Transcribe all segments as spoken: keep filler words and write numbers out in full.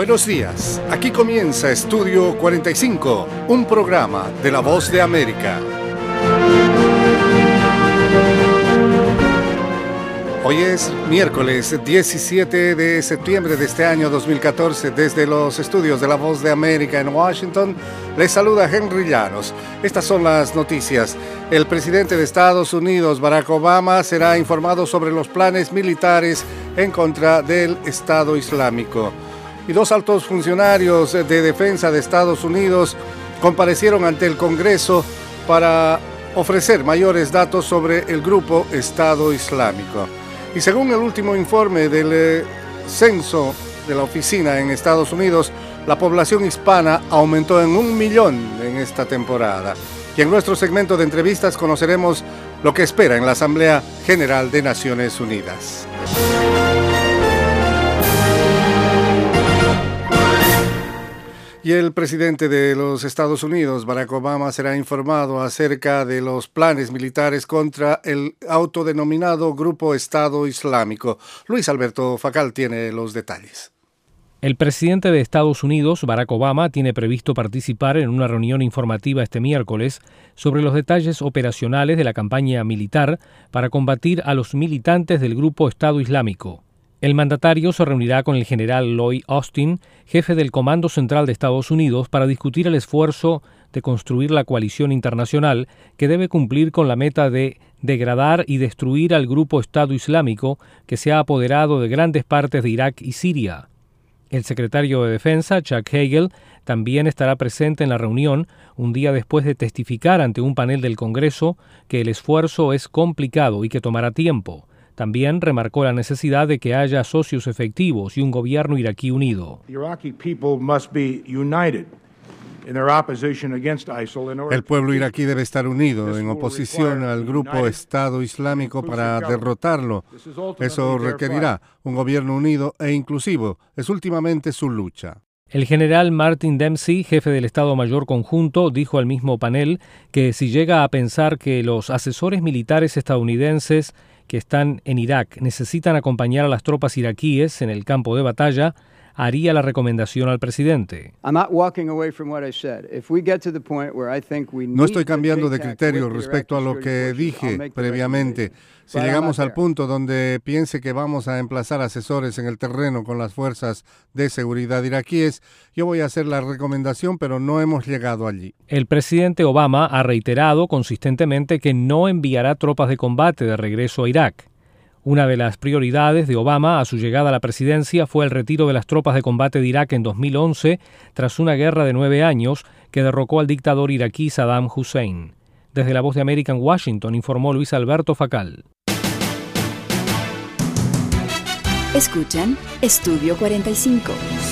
Buenos días, aquí comienza Estudio cuarenta y cinco, un programa de La Voz de América. Hoy es miércoles diecisiete de septiembre de este año dos mil catorce. Desde los estudios de La Voz de América en Washington, les saluda Henry Llanos. Estas son las noticias. El presidente de Estados Unidos, Barack Obama, será informado sobre los planes militares en contra del Estado Islámico. Y dos altos funcionarios de defensa de Estados Unidos comparecieron ante el Congreso para ofrecer mayores datos sobre el grupo Estado Islámico. Y según el último informe del eh, censo de la oficina en Estados Unidos, la población hispana aumentó en un millón en esta temporada. Y en nuestro segmento de entrevistas conoceremos lo que espera en la Asamblea General de Naciones Unidas. Y el presidente de los Estados Unidos, Barack Obama, será informado acerca de los planes militares contra el autodenominado Grupo Estado Islámico. Luis Alberto Facal tiene los detalles. El presidente de Estados Unidos, Barack Obama, tiene previsto participar en una reunión informativa este miércoles sobre los detalles operacionales de la campaña militar para combatir a los militantes del Grupo Estado Islámico. El mandatario se reunirá con el general Lloyd Austin, jefe del Comando Central de Estados Unidos, para discutir el esfuerzo de construir la coalición internacional que debe cumplir con la meta de degradar y destruir al grupo Estado Islámico que se ha apoderado de grandes partes de Irak y Siria. El secretario de Defensa, Chuck Hagel, también estará presente en la reunión un día después de testificar ante un panel del Congreso que el esfuerzo es complicado y que tomará tiempo. También remarcó la necesidad de que haya socios efectivos y un gobierno iraquí unido. El pueblo iraquí debe estar unido en oposición al grupo Estado Islámico para derrotarlo. Eso requerirá un gobierno unido e inclusivo. Es últimamente su lucha. El general Martin Dempsey, jefe del Estado Mayor Conjunto, dijo al mismo panel que si llega a pensar que los asesores militares estadounidenses que están en Irak necesitan acompañar a las tropas iraquíes en el campo de batalla, haría la recomendación al presidente. No estoy cambiando de criterio respecto a lo que dije previamente. Si llegamos al punto donde piense que vamos a emplazar asesores en el terreno con las fuerzas de seguridad iraquíes, yo voy a hacer la recomendación, pero no hemos llegado allí. El presidente Obama ha reiterado consistentemente que no enviará tropas de combate de regreso a Irak. Una de las prioridades de Obama a su llegada a la presidencia fue el retiro de las tropas de combate de Irak en dos mil once, tras una guerra de nueve años que derrocó al dictador iraquí Saddam Hussein. Desde La Voz de América en Washington, informó Luis Alberto Facal. Escuchan Estudio cuarenta y cinco.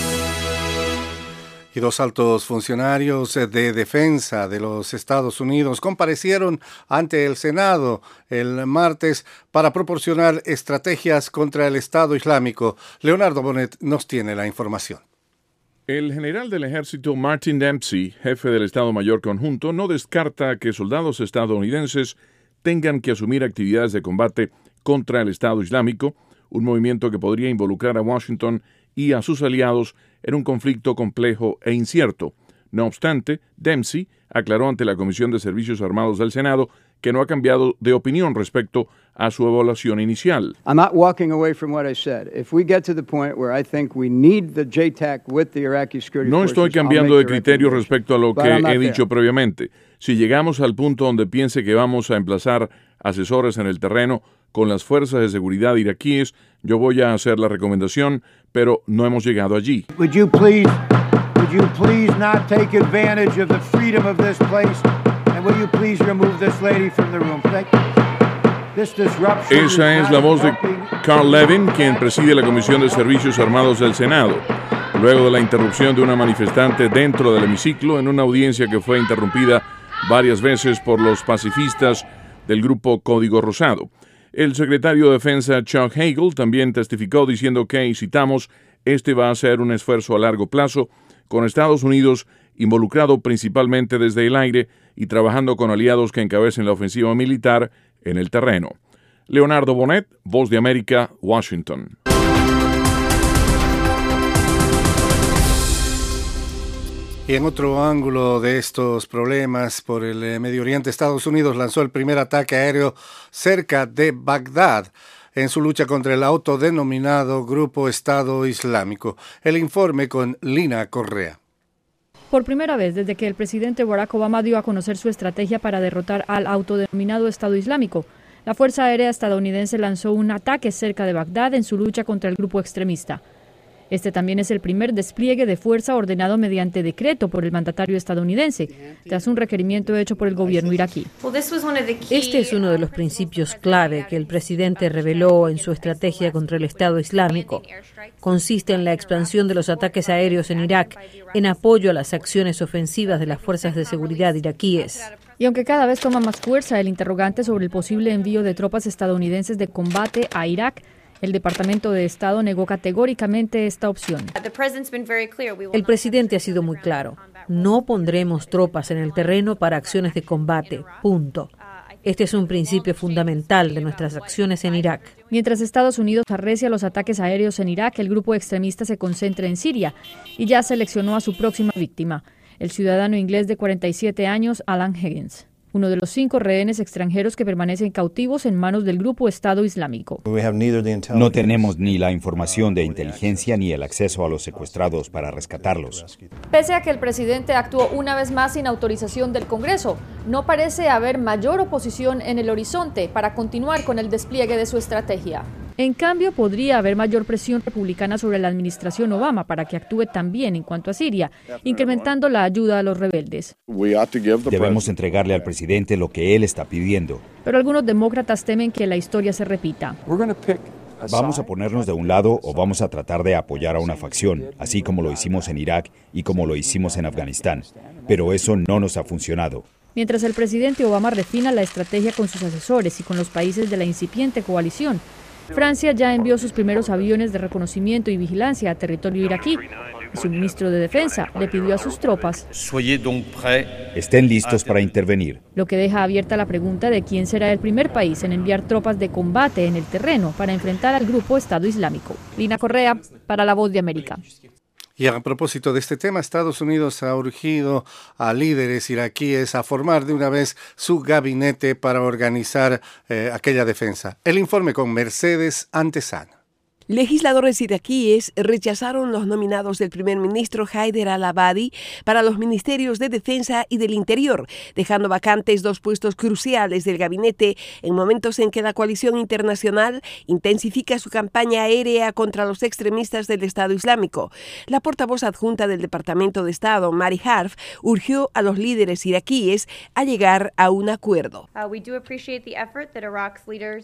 Y dos altos funcionarios de defensa de los Estados Unidos comparecieron ante el Senado el martes para proporcionar estrategias contra el Estado Islámico. Leonardo Bonet nos tiene la información. El general del ejército Martin Dempsey, jefe del Estado Mayor Conjunto, no descarta que soldados estadounidenses tengan que asumir actividades de combate contra el Estado Islámico, un movimiento que podría involucrar a Washington y a sus aliados en un conflicto complejo e incierto. No obstante, Dempsey aclaró ante la Comisión de Servicios Armados del Senado que no ha cambiado de opinión respecto a su evaluación inicial. No estoy cambiando de criterio respecto a lo que he dicho previamente. Si llegamos al punto donde piense que vamos a emplazar asesores en el terreno con las fuerzas de seguridad iraquíes, yo voy a hacer la recomendación, pero no hemos llegado allí. Would you please, would you please not take advantage of the freedom of this place, and will you please remove this lady from the room? Thank you. This disruption Esa es la voz de Carl Levin, quien preside la Comisión de Servicios Armados del Senado, luego de la interrupción de una manifestante dentro del hemiciclo en una audiencia que fue interrumpida varias veces por los pacifistas del grupo Código Rosado. El secretario de Defensa Chuck Hagel también testificó diciendo que, y citamos, este va a ser un esfuerzo a largo plazo con Estados Unidos involucrado principalmente desde el aire y trabajando con aliados que encabecen la ofensiva militar en el terreno. Leonardo Bonet, Voz de América, Washington. Y en otro ángulo de estos problemas por el Medio Oriente, Estados Unidos lanzó el primer ataque aéreo cerca de Bagdad en su lucha contra el autodenominado Grupo Estado Islámico. El informe con Lina Correa. Por primera vez desde que el presidente Barack Obama dio a conocer su estrategia para derrotar al autodenominado Estado Islámico, la Fuerza Aérea estadounidense lanzó un ataque cerca de Bagdad en su lucha contra el grupo extremista. Este también es el primer despliegue de fuerza ordenado mediante decreto por el mandatario estadounidense, tras un requerimiento hecho por el gobierno iraquí. Este es uno de los principios clave que el presidente reveló en su estrategia contra el Estado Islámico. Consiste en la expansión de los ataques aéreos en Irak, en apoyo a las acciones ofensivas de las fuerzas de seguridad iraquíes. Y aunque cada vez toma más fuerza el interrogante sobre el posible envío de tropas estadounidenses de combate a Irak, el Departamento de Estado negó categóricamente esta opción. El presidente ha sido muy claro. No pondremos tropas en el terreno para acciones de combate. Punto. Este es un principio fundamental de nuestras acciones en Irak. Mientras Estados Unidos arrecia los ataques aéreos en Irak, el grupo extremista se concentra en Siria y ya seleccionó a su próxima víctima, el ciudadano inglés de cuarenta y siete años, Alan Higgins, uno de los cinco rehenes extranjeros que permanecen cautivos en manos del grupo Estado Islámico. No tenemos ni la información de inteligencia ni el acceso a los secuestrados para rescatarlos. Pese a que el presidente actuó una vez más sin autorización del Congreso, no parece haber mayor oposición en el horizonte para continuar con el despliegue de su estrategia. En cambio, podría haber mayor presión republicana sobre la administración Obama para que actúe también en cuanto a Siria, incrementando la ayuda a los rebeldes. Debemos entregarle al presidente lo que él está pidiendo. Pero algunos demócratas temen que la historia se repita. Vamos a ponernos de un lado o vamos a tratar de apoyar a una facción, así como lo hicimos en Irak y como lo hicimos en Afganistán. Pero eso no nos ha funcionado. Mientras el presidente Obama refina la estrategia con sus asesores y con los países de la incipiente coalición, Francia ya envió sus primeros aviones de reconocimiento y vigilancia a territorio iraquí. Y su ministro de Defensa le pidió a sus tropas: estén listos para intervenir. Lo que deja abierta la pregunta de quién será el primer país en enviar tropas de combate en el terreno para enfrentar al grupo Estado Islámico. Lina Correa, para La Voz de América. Y a propósito de este tema, Estados Unidos ha urgido a líderes iraquíes a formar de una vez su gabinete para organizar eh, aquella defensa. El informe con Mercedes Antesana. Legisladores iraquíes rechazaron los nominados del primer ministro Haider al-Abadi para los ministerios de Defensa y del Interior, dejando vacantes dos puestos cruciales del gabinete en momentos en que la coalición internacional intensifica su campaña aérea contra los extremistas del Estado Islámico. La portavoz adjunta del Departamento de Estado, Mari Harf, urgió a los líderes iraquíes a llegar a un acuerdo. Uh, we do appreciate the effort that Iraq's leaders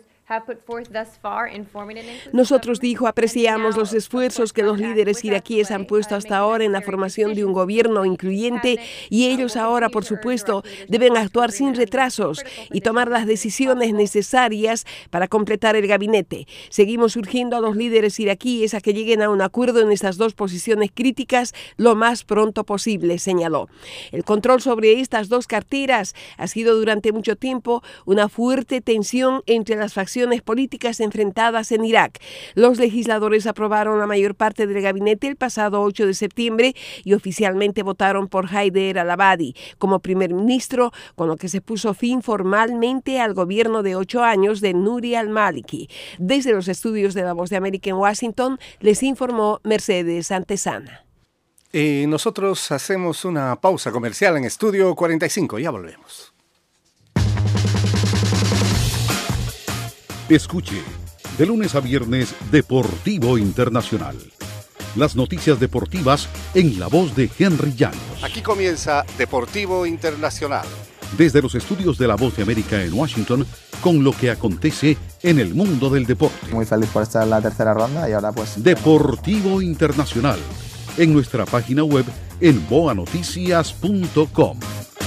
Nosotros, dijo, apreciamos los esfuerzos que los líderes iraquíes han puesto hasta ahora en la formación de un gobierno incluyente y ellos ahora, por supuesto, deben actuar sin retrasos y tomar las decisiones necesarias para completar el gabinete. Seguimos urgiendo a los líderes iraquíes a que lleguen a un acuerdo en estas dos posiciones críticas lo más pronto posible, señaló. El control sobre estas dos carteras ha sido durante mucho tiempo una fuerte tensión entre las facciones políticas enfrentadas en Irak. Los legisladores aprobaron la mayor parte del gabinete el pasado ocho de septiembre y oficialmente votaron por Haider al-Abadi como primer ministro, con lo que se puso fin formalmente al gobierno de ocho años de Nouri al-Maliki. Desde los estudios de La Voz de América en Washington, les informó Mercedes Antesana. Y nosotros hacemos una pausa comercial en Estudio cuarenta y cinco. Ya volvemos. Escuche, de lunes a viernes, Deportivo Internacional. Las noticias deportivas en la voz de Henry Llanos. Aquí comienza Deportivo Internacional. Desde los estudios de La Voz de América en Washington, con lo que acontece en el mundo del deporte. Muy feliz por estar en la tercera ronda y ahora pues... Deportivo Internacional, en nuestra página web en boa noticias punto com.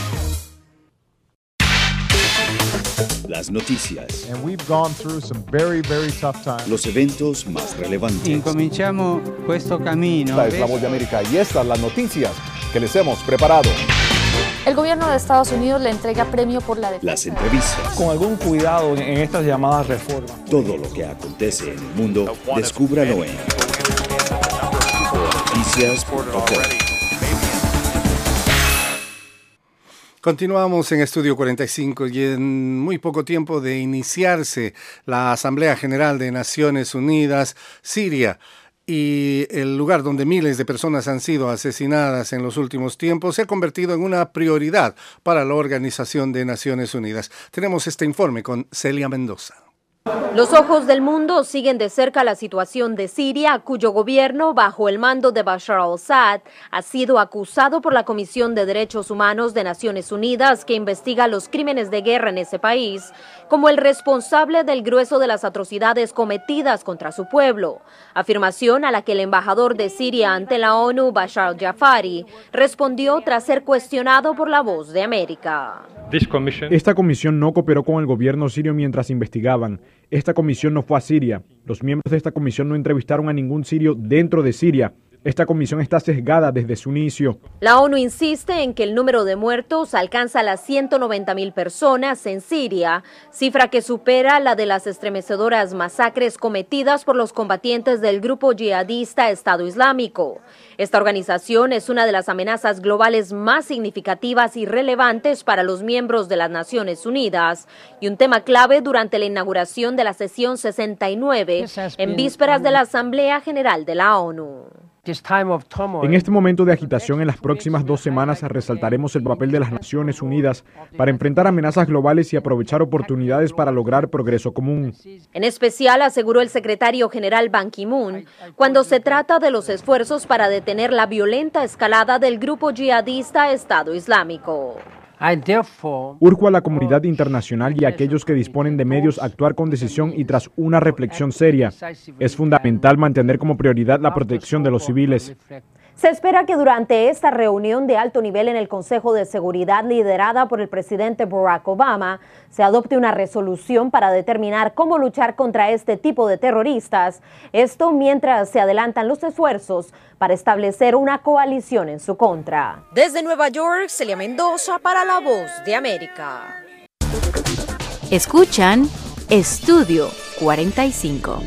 Las noticias. And we've gone through some very, very tough times. Los eventos más relevantes. Incominciamo questo camino. Esta es La Voz de América y estas las noticias que les hemos preparado. El gobierno de Estados Unidos le entrega premio por la defensa. Las entrevistas. Con algún cuidado en estas llamadas reformas. Todo lo que acontece en el mundo, descúbralo en boa noticias punto com. Continuamos en Estudio cuarenta y cinco y en muy poco tiempo de iniciarse la Asamblea General de Naciones Unidas, Siria y el lugar donde miles de personas han sido asesinadas en los últimos tiempos se ha convertido en una prioridad para la Organización de Naciones Unidas. Tenemos este informe con Celia Mendoza. Los ojos del mundo siguen de cerca la situación de Siria, cuyo gobierno, bajo el mando de Bashar al-Assad, ha sido acusado por la Comisión de Derechos Humanos de Naciones Unidas, que investiga los crímenes de guerra en ese país, como el responsable del grueso de las atrocidades cometidas contra su pueblo, afirmación a la que el embajador de Siria ante la ONU, Bashar al-Jafari, respondió tras ser cuestionado por La Voz de América. Esta comisión no cooperó con el gobierno sirio mientras investigaban. Esta comisión no fue a Siria. Los miembros de esta comisión no entrevistaron a ningún sirio dentro de Siria. Esta comisión está sesgada desde su inicio. La ONU insiste en que el número de muertos alcanza las ciento noventa mil personas en Siria, cifra que supera la de las estremecedoras masacres cometidas por los combatientes del grupo yihadista Estado Islámico. Esta organización es una de las amenazas globales más significativas y relevantes para los miembros de las Naciones Unidas y un tema clave durante la inauguración de la sesión sesenta y nueve en vísperas de la Asamblea General de la ONU. En este momento de agitación, en las próximas dos semanas resaltaremos el papel de las Naciones Unidas para enfrentar amenazas globales y aprovechar oportunidades para lograr progreso común. En especial, aseguró el secretario general Ban Ki-moon, cuando se trata de los esfuerzos para detener la violenta escalada del grupo yihadista Estado Islámico. Urjo a la comunidad internacional y a aquellos que disponen de medios a actuar con decisión y tras una reflexión seria. Es fundamental mantener como prioridad la protección de los civiles. Se espera que durante esta reunión de alto nivel en el Consejo de Seguridad liderada por el presidente Barack Obama, se adopte una resolución para determinar cómo luchar contra este tipo de terroristas. Esto mientras se adelantan los esfuerzos para establecer una coalición en su contra. Desde Nueva York, Celia Mendoza para La Voz de América. Escuchan Estudio cuarenta y cinco.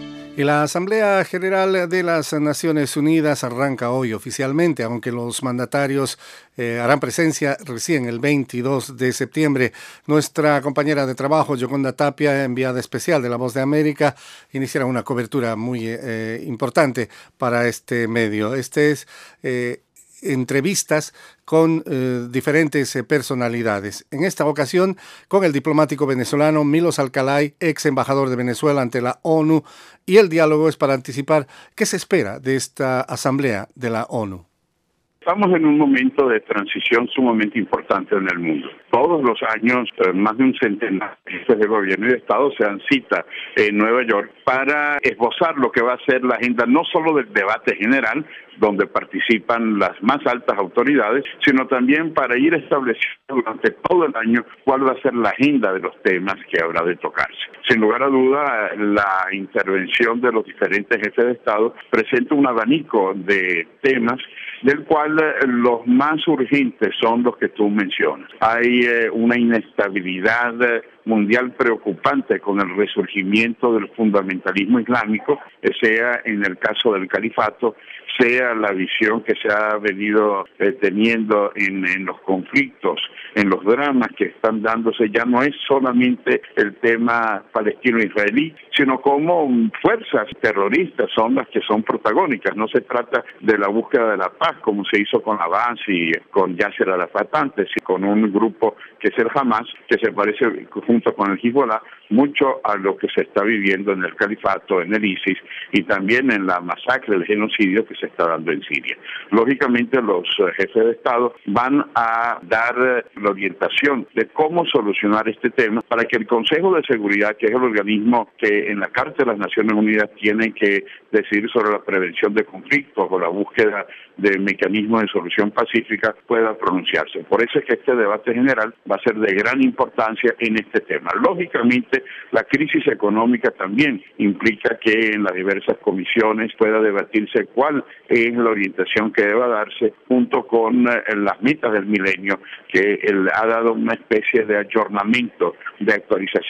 Y la Asamblea General de las Naciones Unidas arranca hoy oficialmente, aunque los mandatarios eh, harán presencia recién el veintidós de septiembre. Nuestra compañera de trabajo, Yoconda Tapia, enviada especial de La Voz de América, iniciará una cobertura muy eh, importante para este medio. Este es eh, entrevistas con eh, diferentes eh, personalidades. En esta ocasión, con el diplomático venezolano Milos Alcalay, ex embajador de Venezuela ante la ONU, y el diálogo es para anticipar qué se espera de esta asamblea de la ONU. Estamos en un momento de transición sumamente importante en el mundo. Todos los años, eh, más de un centenar de jefes de gobierno y de Estado se dan cita en Nueva York para esbozar lo que va a ser la agenda no solo del debate general, donde participan las más altas autoridades, sino también para ir estableciendo durante todo el año cuál va a ser la agenda de los temas que habrá de tocarse. Sin lugar a duda, la intervención de los diferentes jefes de Estado presenta un abanico de temas del cual eh, los más urgentes son los que tú mencionas. Hay eh, una inestabilidad eh, mundial preocupante con el resurgimiento del fundamentalismo islámico, eh, sea en el caso del califato, sea la visión que se ha venido eh, teniendo en, en los conflictos, en los dramas que están dándose. Ya no es solamente el tema palestino-israelí, sino como fuerzas terroristas son las que son protagónicas. No se trata de la búsqueda de la paz, como se hizo con Abbas y con Yasser Arafat antes, y con un grupo que es el Hamas, que se parece junto con el Hezbollah mucho a lo que se está viviendo en el califato, en el ISIS, y también en la masacre, el genocidio que se está dando en Siria. Lógicamente los jefes de Estado van a dar la orientación de cómo solucionar este tema para que el Consejo de Seguridad, que es el organismo que en la Carta de las Naciones Unidas tiene que decidir sobre la prevención de conflictos o la búsqueda de mecanismos de solución pacífica, pueda pronunciarse. Por eso es que este debate general va a ser de gran importancia en este tema. Lógicamente, la crisis económica también implica que en las diversas comisiones pueda debatirse cuál es la orientación que deba darse junto con eh, las metas del milenio, que él ha dado una especie de ayornamiento, de actualización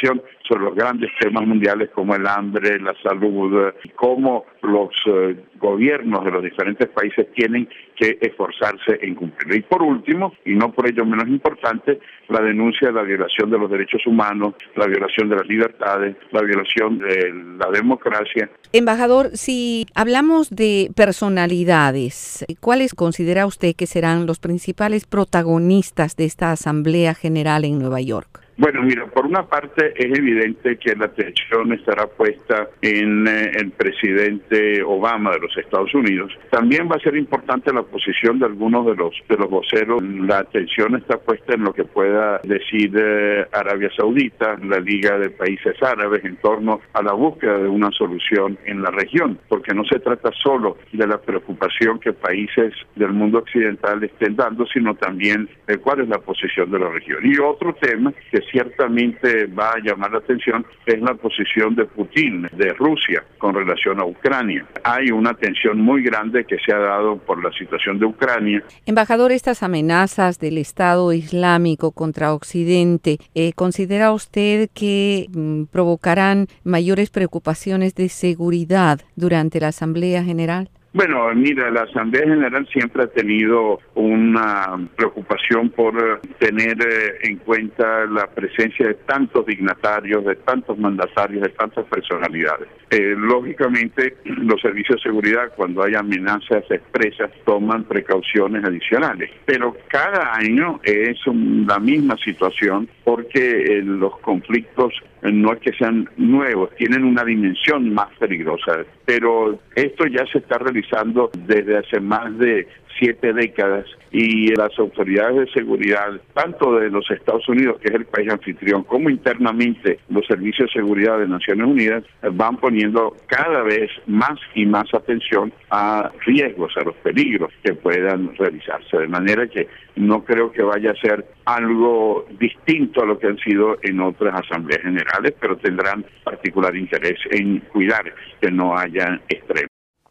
sobre los grandes temas mundiales como el hambre, la salud, cómo los eh, gobiernos de los diferentes países tienen que esforzarse en cumplirlo. Y por último, y no por ello menos importante, la denuncia de la violación de los derechos humanos, la violación de las libertades, la violación de la democracia. Embajador, si hablamos de personalidades, ¿cuáles considera usted que serán los principales protagonistas de esta Asamblea General en Nueva York? Bueno, mira, por una parte es evidente que la atención estará puesta en eh, el presidente Obama de los Estados Unidos. También va a ser importante la posición de algunos de los de los voceros. La atención está puesta en lo que pueda decir eh, Arabia Saudita, la Liga de Países Árabes, en torno a la búsqueda de una solución en la región, porque no se trata solo de la preocupación que países del mundo occidental estén dando, sino también de cuál es la posición de la región. Y otro tema que ciertamente va a llamar la atención es la posición de Putin, de Rusia, con relación a Ucrania. Hay una tensión muy grande que se ha dado por la situación de Ucrania. Embajador, estas amenazas del Estado Islámico contra Occidente, eh, ¿considera usted que mm, provocarán mayores preocupaciones de seguridad durante la Asamblea General? Bueno, mira, la Asamblea General siempre ha tenido una preocupación por tener en cuenta la presencia de tantos dignatarios, de tantos mandatarios, de tantas personalidades. Eh, lógicamente, los servicios de seguridad, cuando hay amenazas expresas, toman precauciones adicionales. Pero cada año es la misma situación porque eh, los conflictos eh, no es que sean nuevos, tienen una dimensión más peligrosa. Pero esto ya se está realizando desde hace más de siete décadas y las autoridades de seguridad, tanto de los Estados Unidos, que es el país anfitrión, como internamente los servicios de seguridad de Naciones Unidas, van poniendo cada vez más y más atención a riesgos, a los peligros que puedan realizarse, de manera que no creo que vaya a ser algo distinto a lo que han sido en otras asambleas generales, pero tendrán particular interés en cuidar que no haya extremos.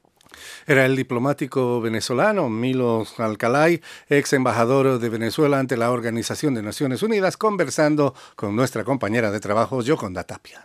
Era el diplomático venezolano Milos Alcalay, ex embajador de Venezuela ante la Organización de Naciones Unidas, conversando con nuestra compañera de trabajo, Yoconda Tapia.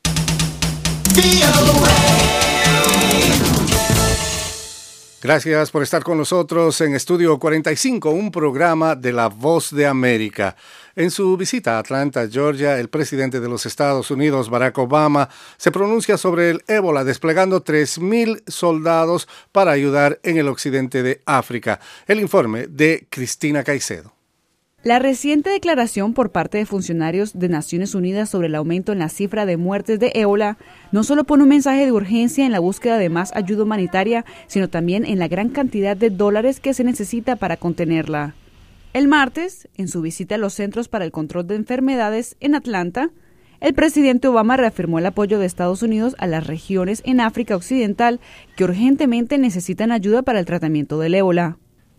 Gracias por estar con nosotros en Estudio cuarenta y cinco, un programa de La Voz de América. En su visita a Atlanta, Georgia, el presidente de los Estados Unidos, Barack Obama, se pronuncia sobre el ébola, desplegando tres mil soldados para ayudar en el occidente de África. El informe de Cristina Caicedo. La reciente declaración por parte de funcionarios de Naciones Unidas sobre el aumento en la cifra de muertes de ébola no solo pone un mensaje de urgencia en la búsqueda de más ayuda humanitaria, sino también en la gran cantidad de dólares que se necesita para contenerla. El martes, en su visita a los Centros para el Control de Enfermedades en Atlanta, el presidente Obama reafirmó el apoyo de Estados Unidos a las regiones en África Occidental que urgentemente necesitan ayuda para el tratamiento del ébola.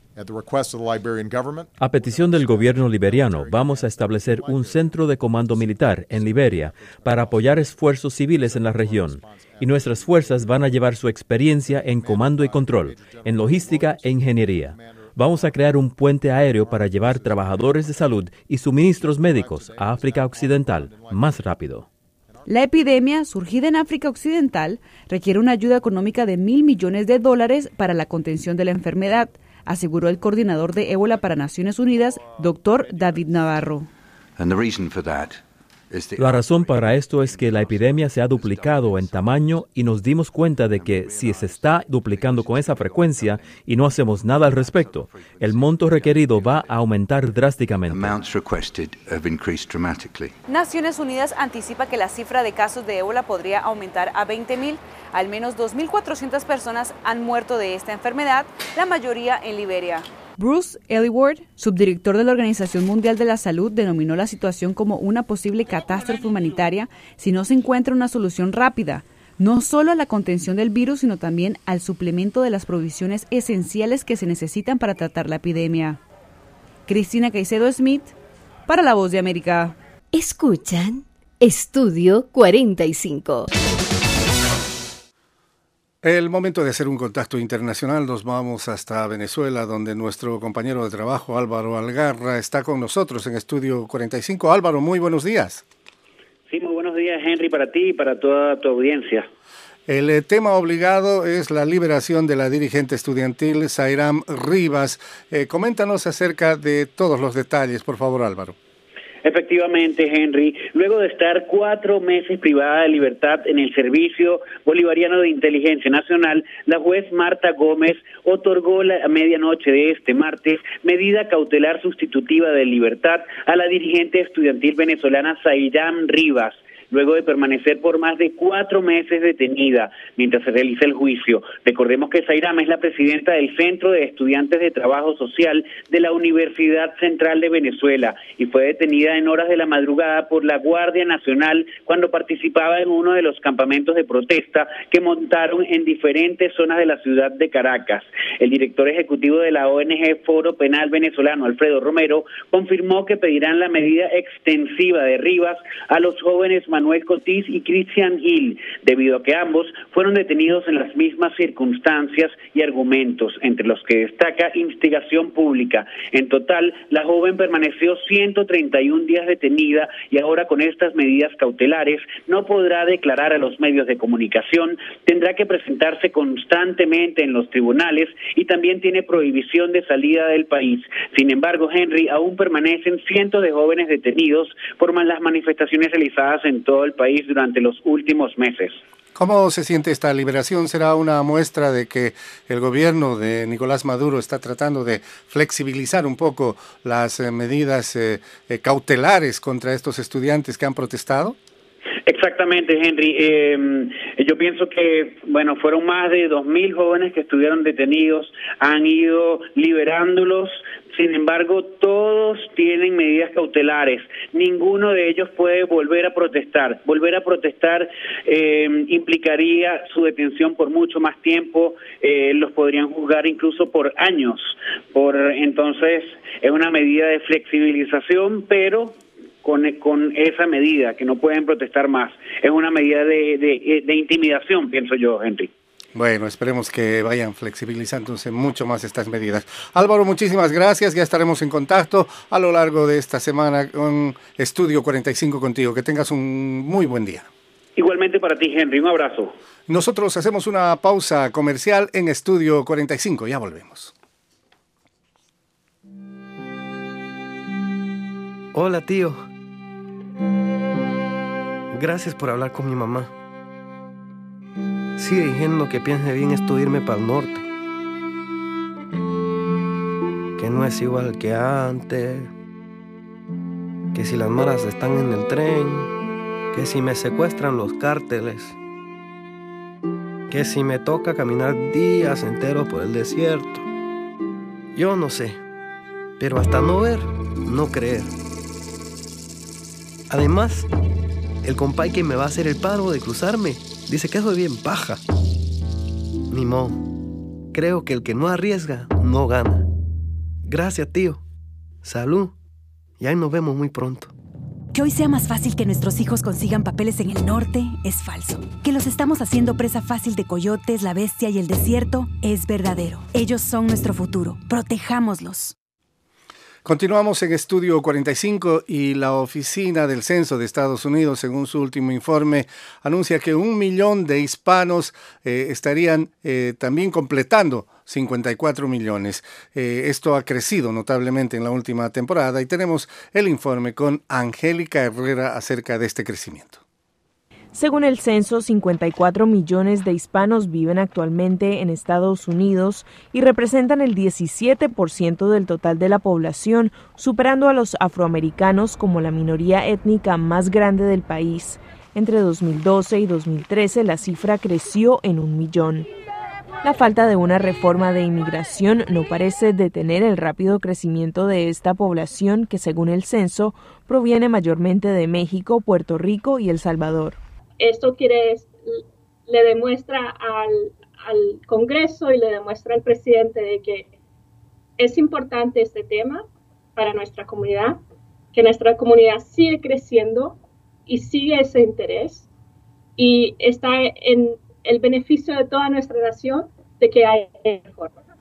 A petición del gobierno liberiano, vamos a establecer un centro de comando militar en Liberia para apoyar esfuerzos civiles en la región. Y nuestras fuerzas van a llevar su experiencia en comando y control, en logística e ingeniería. Vamos a crear un puente aéreo para llevar trabajadores de salud y suministros médicos a África Occidental más rápido. La epidemia, surgida en África Occidental, requiere una ayuda económica de mil millones de dólares para la contención de la enfermedad, aseguró el coordinador de ébola para Naciones Unidas, doctor David Navarro. La razón para esto es que la epidemia se ha duplicado en tamaño y nos dimos cuenta de que si se está duplicando con esa frecuencia y no hacemos nada al respecto, el monto requerido va a aumentar drásticamente. Naciones Unidas anticipa que la cifra de casos de ébola podría aumentar a veinte mil. Al menos dos mil cuatrocientas personas han muerto de esta enfermedad, la mayoría en Liberia. Bruce Ellsworth, subdirector de la Organización Mundial de la Salud, denominó la situación como una posible catástrofe humanitaria si no se encuentra una solución rápida, no solo a la contención del virus, sino también al suplemento de las provisiones esenciales que se necesitan para tratar la epidemia. Cristina Caicedo Smith, para La Voz de América. Escuchan Estudio cuarenta y cinco. El momento de hacer un contacto internacional, nos vamos hasta Venezuela, donde nuestro compañero de trabajo Álvaro Algarra está con nosotros en Estudio cuarenta y cinco. Álvaro, muy buenos días. Sí, muy buenos días, Henry, para ti y para toda tu audiencia. El eh, tema obligado es la liberación de la dirigente estudiantil Zairam Rivas. Eh, coméntanos acerca de todos los detalles, por favor, Álvaro. Efectivamente, Henry, luego de estar cuatro meses privada de libertad en el Servicio Bolivariano de Inteligencia Nacional, la juez Marta Gómez otorgó la, a medianoche de este martes medida cautelar sustitutiva de libertad a la dirigente estudiantil venezolana Zairam Rivas, luego de permanecer por más de cuatro meses detenida mientras se realiza el juicio. Recordemos que Zairam es la presidenta del Centro de Estudiantes de Trabajo Social de la Universidad Central de Venezuela y fue detenida en horas de la madrugada por la Guardia Nacional cuando participaba en uno de los campamentos de protesta que montaron en diferentes zonas de la ciudad de Caracas. El director ejecutivo de la O N G Foro Penal Venezolano, Alfredo Romero, confirmó que pedirán la medida extensiva de Rivas a los jóvenes Manuel Cotiz y Christian Hill, debido a que ambos fueron detenidos en las mismas circunstancias y argumentos, entre los que destaca instigación pública. En total, la joven permaneció ciento treinta y un días detenida y ahora con estas medidas cautelares no podrá declarar a los medios de comunicación, tendrá que presentarse constantemente en los tribunales y también tiene prohibición de salida del país. Sin embargo, Henry, aún permanecen cientos de jóvenes detenidos por las manifestaciones realizadas en todo el país durante los últimos meses. ¿Cómo se siente esta liberación? ¿Será una muestra de que el gobierno de Nicolás Maduro está tratando de flexibilizar un poco las eh, medidas eh, eh, cautelares contra estos estudiantes que han protestado? Exactamente, Henry. Eh, yo pienso que, bueno, fueron más de dos mil jóvenes que estuvieron detenidos, han ido liberándolos. Sin embargo, todos tienen medidas cautelares. Ninguno de ellos puede volver a protestar. Volver a protestar eh, implicaría su detención por mucho más tiempo. Eh, los podrían juzgar incluso por años. Por entonces, es una medida de flexibilización, pero con, con esa medida, que no pueden protestar más. Es una medida de, de, de intimidación, pienso yo, Henry. Bueno, esperemos que vayan flexibilizándose mucho más estas medidas. Álvaro, muchísimas gracias. Ya estaremos en contacto a lo largo de esta semana con Estudio cuarenta y cinco contigo. Que tengas un muy buen día. Igualmente para ti, Henry. Un abrazo. Nosotros hacemos una pausa comercial en Estudio cuarenta y cinco. Ya volvemos. Hola, tío. Gracias por hablar con mi mamá. Sigue diciendo que piense bien esto de irme para el norte, que no es igual que antes, que si las maras están en el tren, que si me secuestran los cárteles, que si me toca caminar días enteros por el desierto. Yo no sé, pero hasta no ver, no creer. Además, el compay que me va a hacer el paro de cruzarme dice que eso es bien paja. Ni modo. Creo que el que no arriesga, no gana. Gracias, tío. Salud. Y ahí nos vemos muy pronto. Que hoy sea más fácil que nuestros hijos consigan papeles en el norte es falso. Que los estamos haciendo presa fácil de coyotes, la bestia y el desierto es verdadero. Ellos son nuestro futuro. Protejámoslos. Continuamos en Estudio cuarenta y cinco y la Oficina del Censo de Estados Unidos, según su último informe, anuncia que un millón de hispanos eh, estarían eh, también completando cincuenta y cuatro millones. Eh, esto ha crecido notablemente en la última temporada y tenemos el informe con Angélica Herrera acerca de este crecimiento. Según el censo, cincuenta y cuatro millones de hispanos viven actualmente en Estados Unidos y representan el diecisiete por ciento del total de la población, superando a los afroamericanos como la minoría étnica más grande del país. Entre dos mil doce y dos mil trece la cifra creció en un millón. La falta de una reforma de inmigración no parece detener el rápido crecimiento de esta población que, según el censo, proviene mayormente de México, Puerto Rico y El Salvador. Esto quiere, le demuestra al, al Congreso y le demuestra al presidente de que es importante este tema para nuestra comunidad, que nuestra comunidad sigue creciendo y sigue ese interés y está en el beneficio de toda nuestra nación de que haya reforma.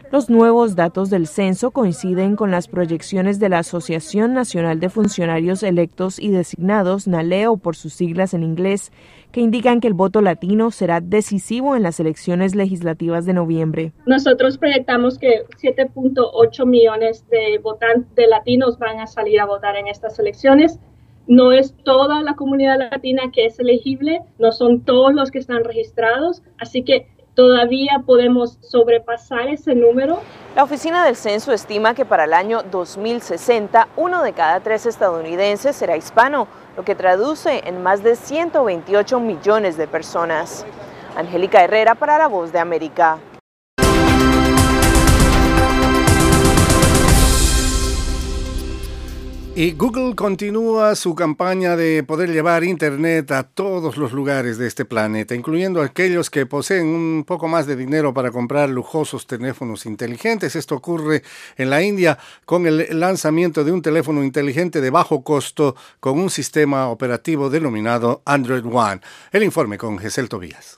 Los nuevos datos del censo coinciden con las proyecciones de la Asociación Nacional de Funcionarios Electos y Designados, NALEO por sus siglas en inglés, que indican que el voto latino será decisivo en las elecciones legislativas de noviembre. Nosotros proyectamos que siete punto ocho millones de votantes de latinos van a salir a votar en estas elecciones. No es toda la comunidad latina que es elegible, no son todos los que están registrados, así que todavía podemos sobrepasar ese número. La Oficina del Censo estima que para el año dos mil sesenta, uno de cada tres estadounidenses será hispano, lo que traduce en más de ciento veintiocho millones de personas. Angélica Herrera para La Voz de América. Y Google continúa su campaña de poder llevar Internet a todos los lugares de este planeta, incluyendo aquellos que poseen un poco más de dinero para comprar lujosos teléfonos inteligentes. Esto ocurre en la India con el lanzamiento de un teléfono inteligente de bajo costo con un sistema operativo denominado Android One. El informe con Gesel Tobías.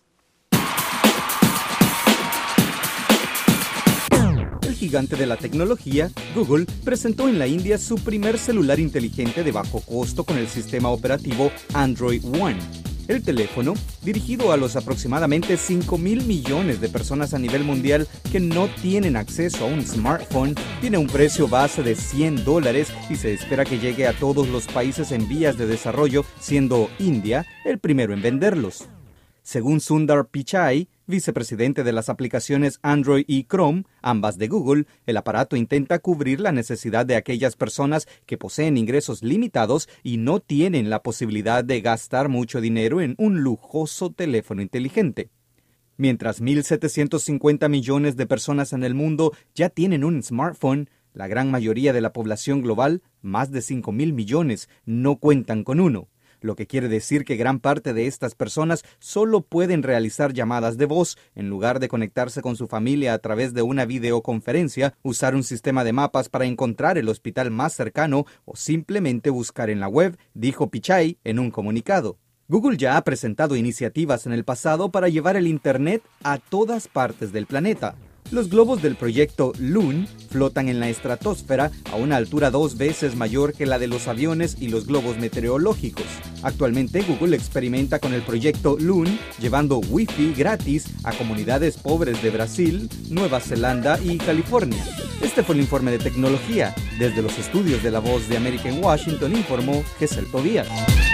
El gigante de la tecnología, Google, presentó en la India su primer celular inteligente de bajo costo con el sistema operativo Android One. El teléfono, dirigido a los aproximadamente cinco mil millones de personas a nivel mundial que no tienen acceso a un smartphone, tiene un precio base de cien dólares y se espera que llegue a todos los países en vías de desarrollo, siendo India el primero en venderlos. Según Sundar Pichai, vicepresidente de las aplicaciones Android y Chrome, ambas de Google, el aparato intenta cubrir la necesidad de aquellas personas que poseen ingresos limitados y no tienen la posibilidad de gastar mucho dinero en un lujoso teléfono inteligente. Mientras mil setecientos cincuenta millones de personas en el mundo ya tienen un smartphone, la gran mayoría de la población global, más de cinco mil millones, no cuentan con uno. Lo que quiere decir que gran parte de estas personas solo pueden realizar llamadas de voz en lugar de conectarse con su familia a través de una videoconferencia, usar un sistema de mapas para encontrar el hospital más cercano o simplemente buscar en la web, dijo Pichai en un comunicado. Google ya ha presentado iniciativas en el pasado para llevar el Internet a todas partes del planeta. Los globos del proyecto Loon flotan en la estratosfera a una altura dos veces mayor que la de los aviones y los globos meteorológicos. Actualmente Google experimenta con el proyecto Loon, llevando Wi-Fi gratis a comunidades pobres de Brasil, Nueva Zelanda y California. Este fue el informe de tecnología. Desde los estudios de La Voz de América en Washington informó Gesel Tobías.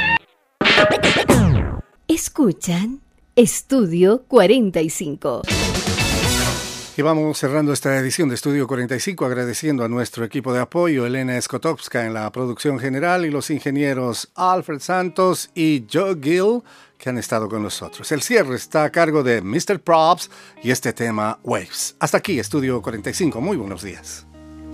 Escuchan Estudio cuarenta y cinco. Y vamos cerrando esta edición de Estudio cuarenta y cinco agradeciendo a nuestro equipo de apoyo, Elena Skotowska en la producción general y los ingenieros Alfred Santos y Joe Gill que han estado con nosotros. El cierre está a cargo de mister Props y este tema Waves. Hasta aquí Estudio cuarenta y cinco. Muy buenos días.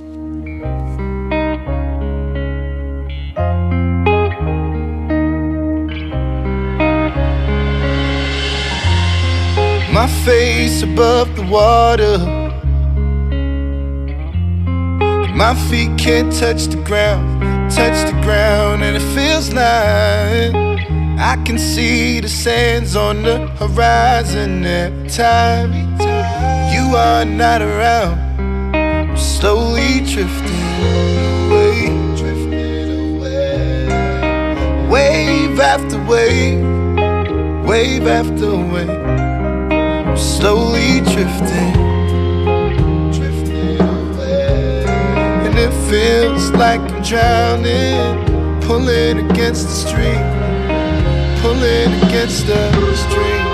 My face above the water, my feet can't touch the ground, touch the ground, and it feels like I can see the sands on the horizon every time you are not around. I'm slowly drifting away, drifting away, wave after wave, wave after wave. Slowly drifting, drifting away, and it feels like I'm drowning, pulling against the stream, pulling against the stream.